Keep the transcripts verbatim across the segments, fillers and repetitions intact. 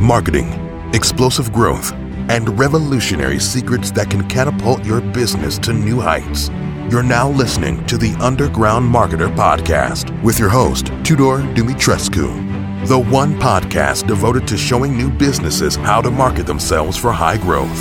marketing, explosive growth, and revolutionary secrets that can catapult your business to new heights. You're now listening to the Underground Marketer Podcast with your host, Tudor Dumitrescu, the one podcast devoted to showing new businesses how to market themselves for high growth.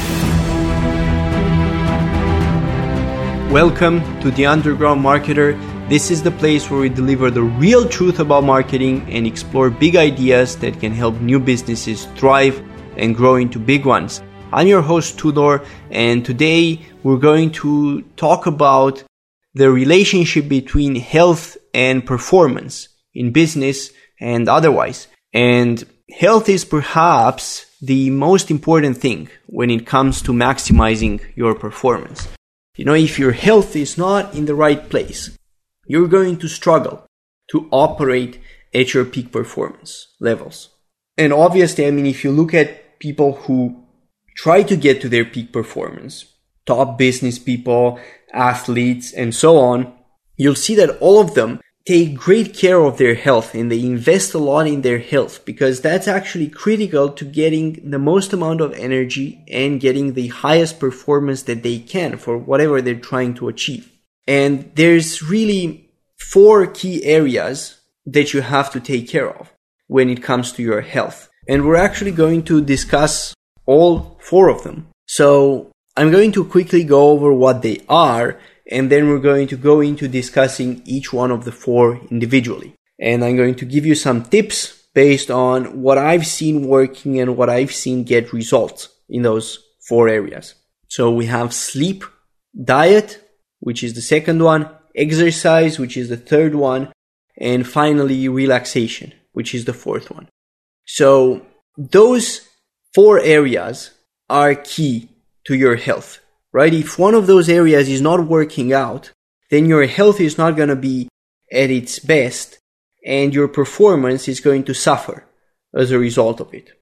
Welcome to the Underground Marketer. This is the place where we deliver the real truth about marketing and explore big ideas that can help new businesses thrive and grow into big ones. I'm your host Tudor, and today we're going to talk about the relationship between health and performance in business and otherwise. And health is perhaps the most important thing when it comes to maximizing your performance. You know, if your health is not in the right place, you're going to struggle to operate at your peak performance levels. And obviously, I mean, if you look at people who try to get to their peak performance, top business people, athletes, and so on, you'll see that all of them take great care of their health and they invest a lot in their health because that's actually critical to getting the most amount of energy and getting the highest performance that they can for whatever they're trying to achieve. And there's really four key areas that you have to take care of when it comes to your health. And we're actually going to discuss all four of them. So I'm going to quickly go over what they are, and then we're going to go into discussing each one of the four individually. And I'm going to give you some tips based on what I've seen working and what I've seen get results in those four areas. So we have sleep, diet, which is the second one, exercise, which is the third one, and finally relaxation, which is the fourth one. So those four areas are key to your health, right? If one of those areas is not working out, then your health is not going to be at its best and your performance is going to suffer as a result of it.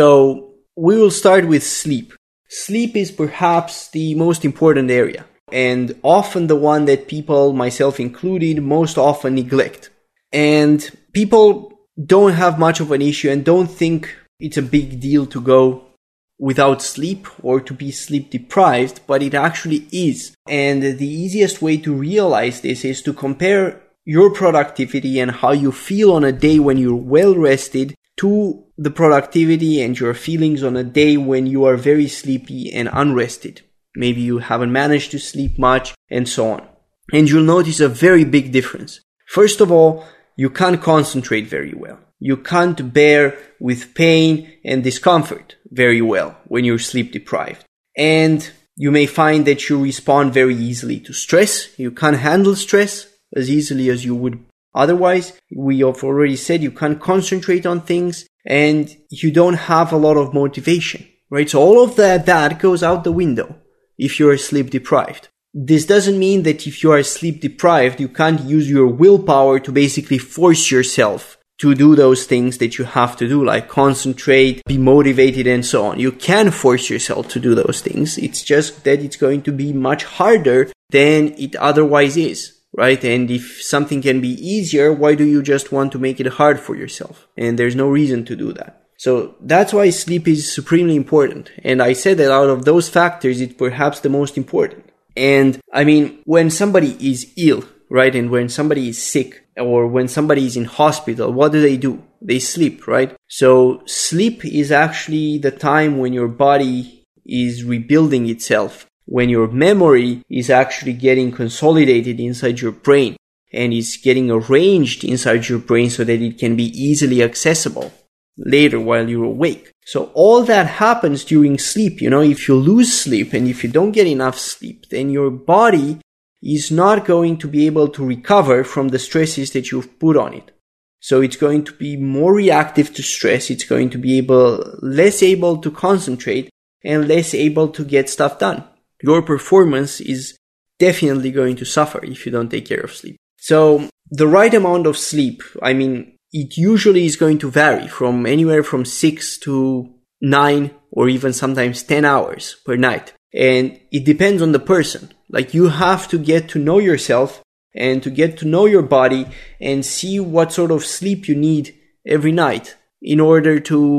So we will start with sleep. Sleep is perhaps the most important area, and often the one that people, myself included, most often neglect. And people don't have much of an issue and don't think it's a big deal to go without sleep or to be sleep deprived, but it actually is. And the easiest way to realize this is to compare your productivity and how you feel on a day when you're well rested to the productivity and your feelings on a day when you are very sleepy and unrested. Maybe you haven't managed to sleep much, and so on. And you'll notice a very big difference. First of all, you can't concentrate very well. You can't bear with pain and discomfort very well when you're sleep deprived. And you may find that you respond very easily to stress. You can't handle stress as easily as you would otherwise. We have already said you can't concentrate on things and you don't have a lot of motivation, right? So all of that, that goes out the window if you are sleep deprived. This doesn't mean that if you are sleep deprived, you can't use your willpower to basically force yourself to do those things that you have to do, like concentrate, be motivated, and so on. You can force yourself to do those things. It's just that it's going to be much harder than it otherwise is, right? And if something can be easier, why do you just want to make it hard for yourself? And there's no reason to do that. So that's why sleep is supremely important. And I said that out of those factors, it's perhaps the most important. And I mean, when somebody is ill, right? And when somebody is sick or when somebody is in hospital, what do they do? They sleep, right? So sleep is actually the time when your body is rebuilding itself, when your memory is actually getting consolidated inside your brain and is getting arranged inside your brain so that it can be easily accessible later while you're awake. So all that happens during sleep. You know, if you lose sleep and if you don't get enough sleep, then your body is not going to be able to recover from the stresses that you've put on it. So it's going to be more reactive to stress. It's going to be able, less able to concentrate and less able to get stuff done. Your performance is definitely going to suffer if you don't take care of sleep. So the right amount of sleep, I mean, it usually is going to vary from anywhere from six to nine or even sometimes ten hours per night. And it depends on the person. Like you have to get to know yourself and to get to know your body and see what sort of sleep you need every night in order to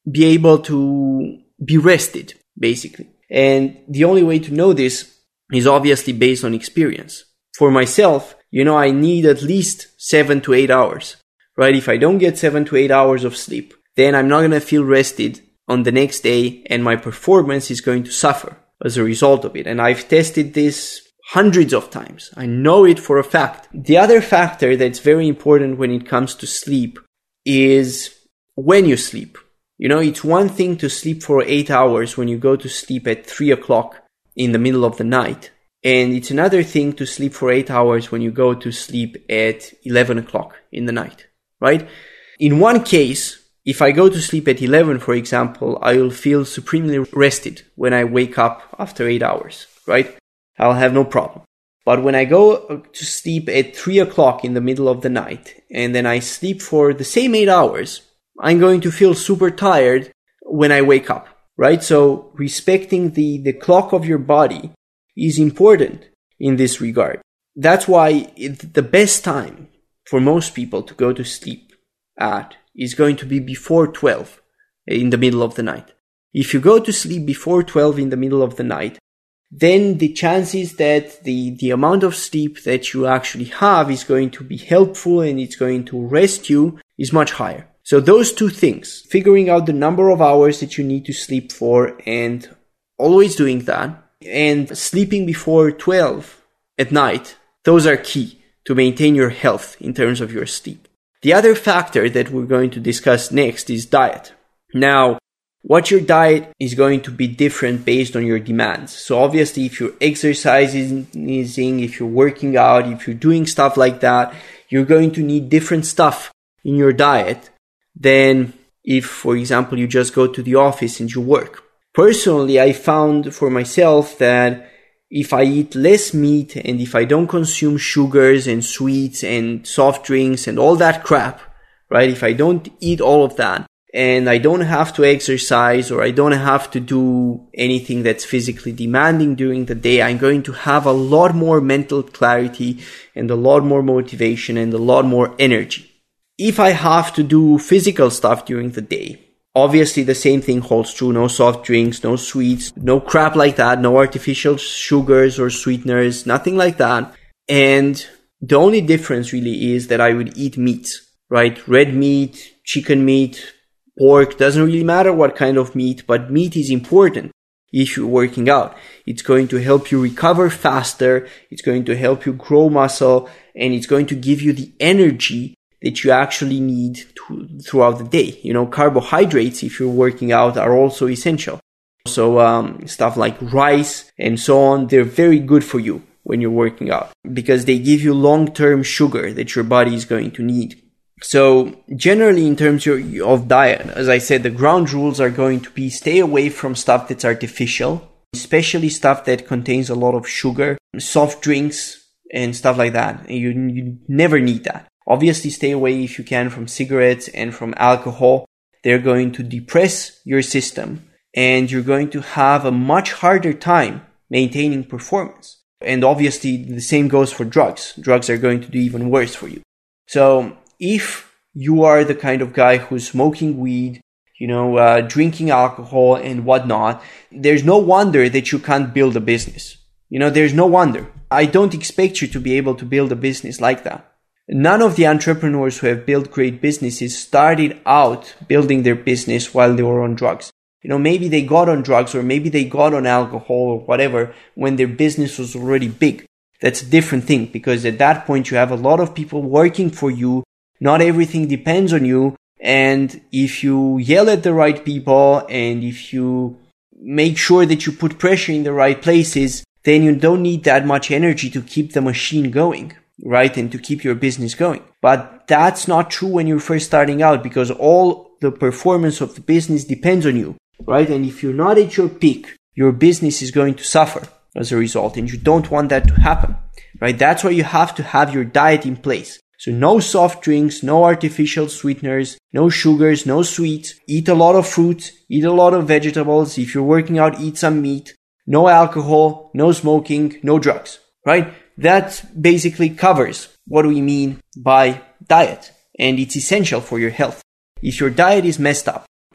be able to be rested, basically. And the only way to know this is obviously based on experience. For myself, you know, I need at least seven to eight hours, right? If I don't get seven to eight hours of sleep, then I'm not going to feel rested on the next day, and my performance is going to suffer as a result of it. And I've tested this hundreds of times. I know it for a fact. The other factor that's very important when it comes to sleep is when you sleep. You know, it's one thing to sleep for eight hours when you go to sleep at three o'clock in the middle of the night. And it's another thing to sleep for eight hours when you go to sleep at eleven o'clock in the night, right? In one case, if I go to sleep at eleven, for example, I will feel supremely rested when I wake up after eight hours, right? I'll have no problem. But when I go to sleep at three o'clock in the middle of the night, and then I sleep for the same eight hours, I'm going to feel super tired when I wake up, right? So respecting the, the clock of your body is important in this regard. That's why it, the best time for most people to go to sleep at is going to be before twelve in the middle of the night. If you go to sleep before twelve in the middle of the night, then the chances that the, the amount of sleep that you actually have is going to be helpful and it's going to rest you is much higher. So those two things, figuring out the number of hours that you need to sleep for and always doing that, and sleeping before twelve at night, those are key to maintain your health in terms of your sleep. The other factor that we're going to discuss next is diet. Now, what your diet is going to be different based on your demands. So obviously, if you're exercising, if you're working out, if you're doing stuff like that, you're going to need different stuff in your diet than if, for example, you just go to the office and you work. Personally, I found for myself that if I eat less meat and if I don't consume sugars and sweets and soft drinks and all that crap, right? If I don't eat all of that and I don't have to exercise or I don't have to do anything that's physically demanding during the day, I'm going to have a lot more mental clarity and a lot more motivation and a lot more energy. If I have to do physical stuff during the day, obviously the same thing holds true. No soft drinks, no sweets, no crap like that, no artificial sugars or sweeteners, nothing like that. And the only difference really is that I would eat meat, right? Red meat, chicken meat, pork, doesn't really matter what kind of meat, but meat is important if you're working out. It's going to help you recover faster, it's going to help you grow muscle, and it's going to give you the energy that you actually need to, throughout the day. You know, carbohydrates, if you're working out, are also essential. So um, stuff like rice and so on, they're very good for you when you're working out because they give you long-term sugar that your body is going to need. So generally in terms of diet, as I said, the ground rules are going to be stay away from stuff that's artificial, especially stuff that contains a lot of sugar, soft drinks and stuff like that. You, you never need that. Obviously, stay away if you can from cigarettes and from alcohol. They're going to depress your system and you're going to have a much harder time maintaining performance. And obviously, the same goes for drugs. Drugs are going to do even worse for you. So if you are the kind of guy who's smoking weed, you know, uh, drinking alcohol and whatnot, there's no wonder that you can't build a business. You know, there's no wonder. I don't expect you to be able to build a business like that. None of the entrepreneurs who have built great businesses started out building their business while they were on drugs. You know, maybe they got on drugs or maybe they got on alcohol or whatever when their business was already big. That's a different thing because at that point you have a lot of people working for you. Not everything depends on you. And if you yell at the right people and if you make sure that you put pressure in the right places, then you don't need that much energy to keep the machine going. Right? And to keep your business going. But that's not true when you're first starting out because all the performance of the business depends on you, right? And if you're not at your peak, your business is going to suffer as a result. And you don't want that to happen, right? That's why you have to have your diet in place. So no soft drinks, no artificial sweeteners, no sugars, no sweets. Eat a lot of fruits, eat a lot of vegetables. If you're working out, eat some meat. No alcohol, no smoking, no drugs, right? That basically covers what we mean by diet, and it's essential for your health. If your diet is messed up,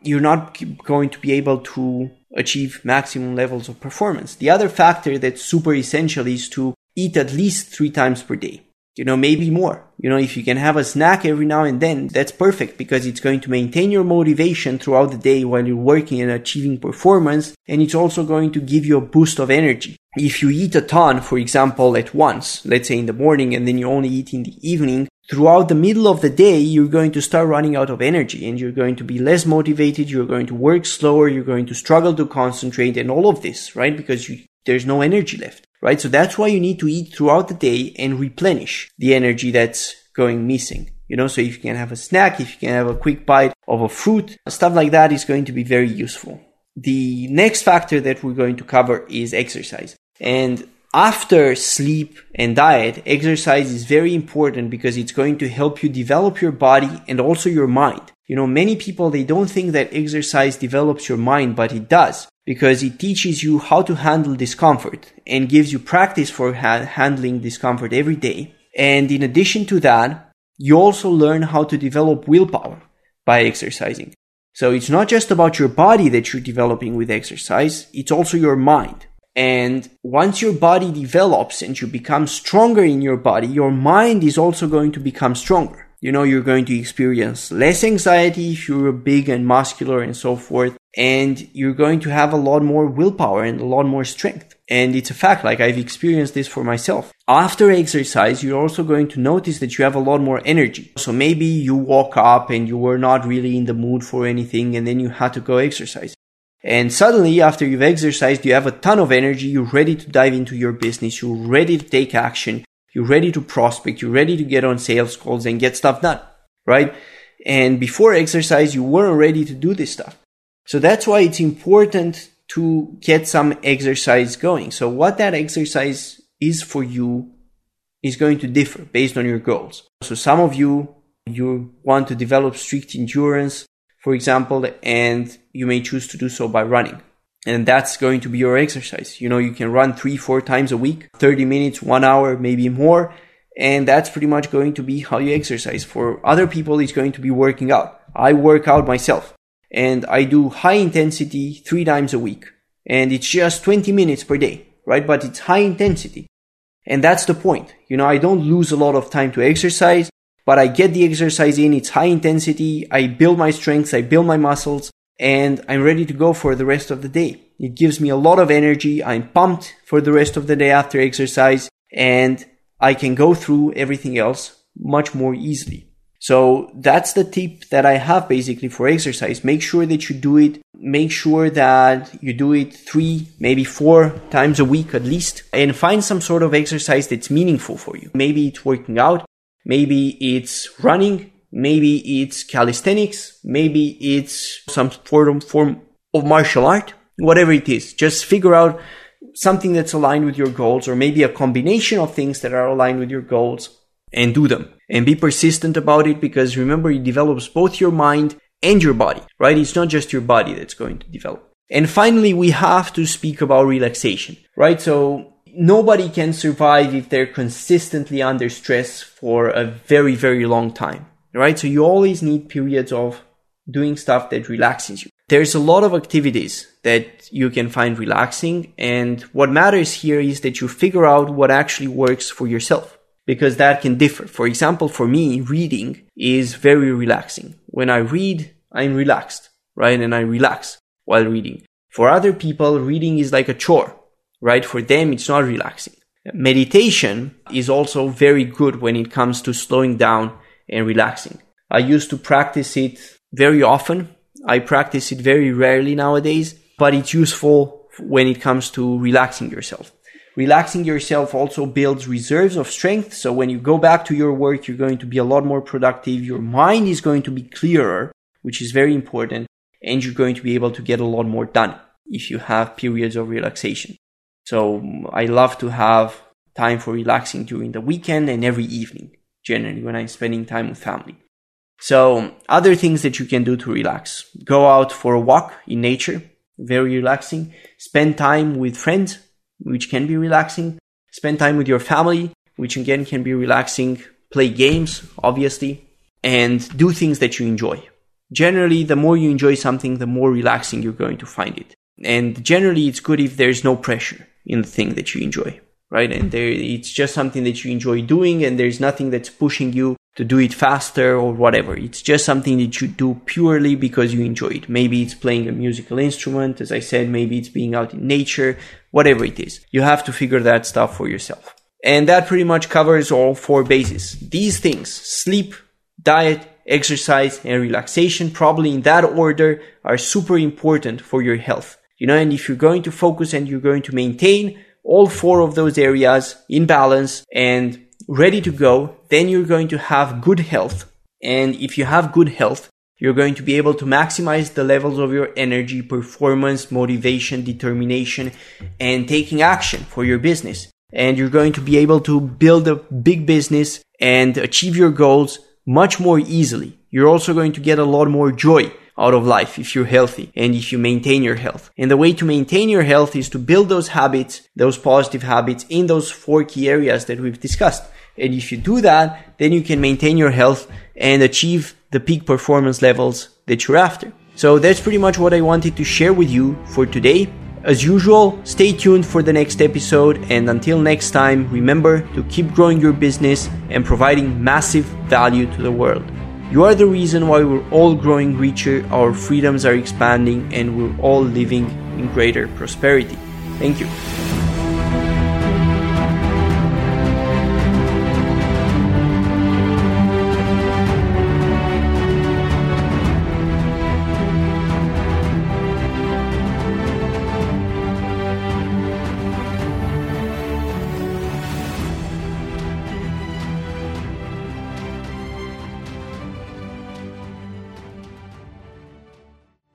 you're not going to be able to achieve maximum levels of performance. The other factor that's super essential is to eat at least three times per day. You know, maybe more. You know, if you can have a snack every now and then, that's perfect because it's going to maintain your motivation throughout the day while you're working and achieving performance. And it's also going to give you a boost of energy. If you eat a ton, for example, at once, let's say in the morning, and then you only eat in the evening, throughout the middle of the day, you're going to start running out of energy and you're going to be less motivated. You're going to work slower. You're going to struggle to concentrate and all of this, right? Because you, there's no energy left. Right? So that's why you need to eat throughout the day and replenish the energy that's going missing. You know, so if you can have a snack, if you can have a quick bite of a fruit, stuff like that is going to be very useful. The next factor that we're going to cover is exercise. And after sleep and diet, exercise is very important because it's going to help you develop your body and also your mind. You know, many people, they don't think that exercise develops your mind, but it does. Because it teaches you how to handle discomfort and gives you practice for ha- handling discomfort every day. And in addition to that, you also learn how to develop willpower by exercising. So it's not just about your body that you're developing with exercise, it's also your mind. And once your body develops and you become stronger in your body, your mind is also going to become stronger. You know, you're going to experience less anxiety if you're big and muscular and so forth. And you're going to have a lot more willpower and a lot more strength. And it's a fact, like I've experienced this for myself. After exercise, you're also going to notice that you have a lot more energy. So maybe you woke up and you were not really in the mood for anything and then you had to go exercise. And suddenly, after you've exercised, you have a ton of energy. You're ready to dive into your business. You're ready to take action. You're ready to prospect. You're ready to get on sales calls and get stuff done, right? And before exercise, you weren't ready to do this stuff. So that's why it's important to get some exercise going. So what that exercise is for you is going to differ based on your goals. So some of you, you want to develop strict endurance, for example, and you may choose to do so by running. And that's going to be your exercise. You know, you can run three, four times a week, thirty minutes, one hour, maybe more. And that's pretty much going to be how you exercise. For other people, it's going to be working out. I work out myself and I do high intensity three times a week. And it's just twenty minutes per day, right? But it's high intensity. And that's the point. You know, I don't lose a lot of time to exercise, but I get the exercise in. It's high intensity. I build my strengths. I build my muscles. And I'm ready to go for the rest of the day. It gives me a lot of energy. I'm pumped for the rest of the day after exercise, and I can go through everything else much more easily. So that's the tip that I have basically for exercise. Make sure that you do it. Make sure that you do it three, maybe four times a week at least, and find some sort of exercise that's meaningful for you. Maybe it's working out. Maybe it's running. Maybe it's calisthenics, maybe it's some form, form of martial art, whatever it is. Just figure out something that's aligned with your goals, or maybe a combination of things that are aligned with your goals, and do them. And be persistent about it, because remember, it develops both your mind and your body, right? It's not just your body that's going to develop. And finally, we have to speak about relaxation, right? So nobody can survive if they're consistently under stress for a very, very long time. Right? So you always need periods of doing stuff that relaxes you. There's a lot of activities that you can find relaxing. And what matters here is that you figure out what actually works for yourself, because that can differ. For example, for me, reading is very relaxing. When I read, I'm relaxed, right? And I relax while reading. For other people, reading is like a chore, right? For them, it's not relaxing. Meditation is also very good when it comes to slowing down and relaxing. I used to practice it very often. I practice it very rarely nowadays, but it's useful when it comes to relaxing yourself. Relaxing yourself also builds reserves of strength. So when you go back to your work, you're going to be a lot more productive. Your mind is going to be clearer, which is very important. And you're going to be able to get a lot more done if you have periods of relaxation. So I love to have time for relaxing during the weekend and every evening, generally when I'm spending time with family. So other things that you can do to relax. Go out for a walk in nature, very relaxing. Spend time with friends, which can be relaxing. Spend time with your family, which again can be relaxing. Play games, obviously. And do things that you enjoy. generally, the more you enjoy something, the more relaxing you're going to find it. And generally, it's good if there's no pressure in the thing that you enjoy, right? And there, it's just something that you enjoy doing, and there's nothing that's pushing you to do it faster or whatever. It's just something that you do purely because you enjoy it. Maybe it's playing a musical instrument, as I said, maybe it's being out in nature, whatever it is. You have to figure that stuff for yourself. And that pretty much covers all four bases. These things, sleep, diet, exercise, and relaxation, probably in that order, are super important for your health. You know, and if you're going to focus and you're going to maintain all four of those areas in balance and ready to go, then you're going to have good health. And if you have good health, you're going to be able to maximize the levels of your energy, performance, motivation, determination, and taking action for your business. And you're going to be able to build a big business and achieve your goals much more easily. You're also going to get a lot more joy out of life if you're healthy and if you maintain your health. And the way to maintain your health is to build those habits, those positive habits in those four key areas that we've discussed. And if you do that, then you can maintain your health and achieve the peak performance levels that you're after. So that's pretty much what I wanted to share with you for today. As usual, stay tuned for the next episode, and until next time, remember to keep growing your business and providing massive value to the world. You are the reason why we're all growing richer, our freedoms are expanding, and we're all living in greater prosperity. Thank you.